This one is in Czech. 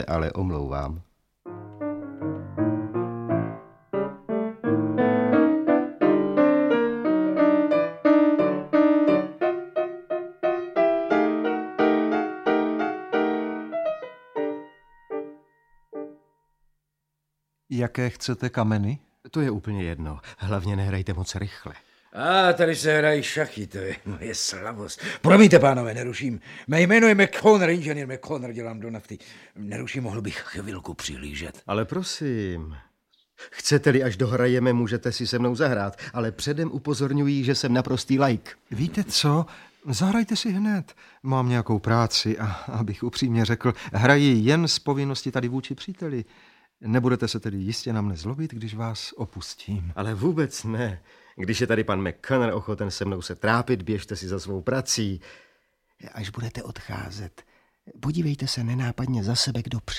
ale omlouvám. Jaké chcete kameny? To je úplně jedno. Hlavně nehrajte moc rychle. Tady se hrají šachy, to je moje slavost. Promiňte, pánové, neruším. Mé jméno je McConnor, inženýr McConnor, dělám do nafty. Neruším, mohl bych chvilku přihlížet. Ale prosím, chcete-li, až dohrajeme, můžete si se mnou zahrát, ale předem upozorňuji, že jsem naprostý laik. Víte co? Zahrajte si hned. Mám nějakou práci a abych upřímně řekl, hraji jen z povinnosti tady vůči příteli. Nebudete se tedy jistě na mne zlobit, když vás opustím. Ale vůbec ne. Když je tady pan McConnor ochoten se mnou se trápit, běžte si za svou prací. Až budete odcházet, podívejte se nenápadně za sebe, kdo přijde.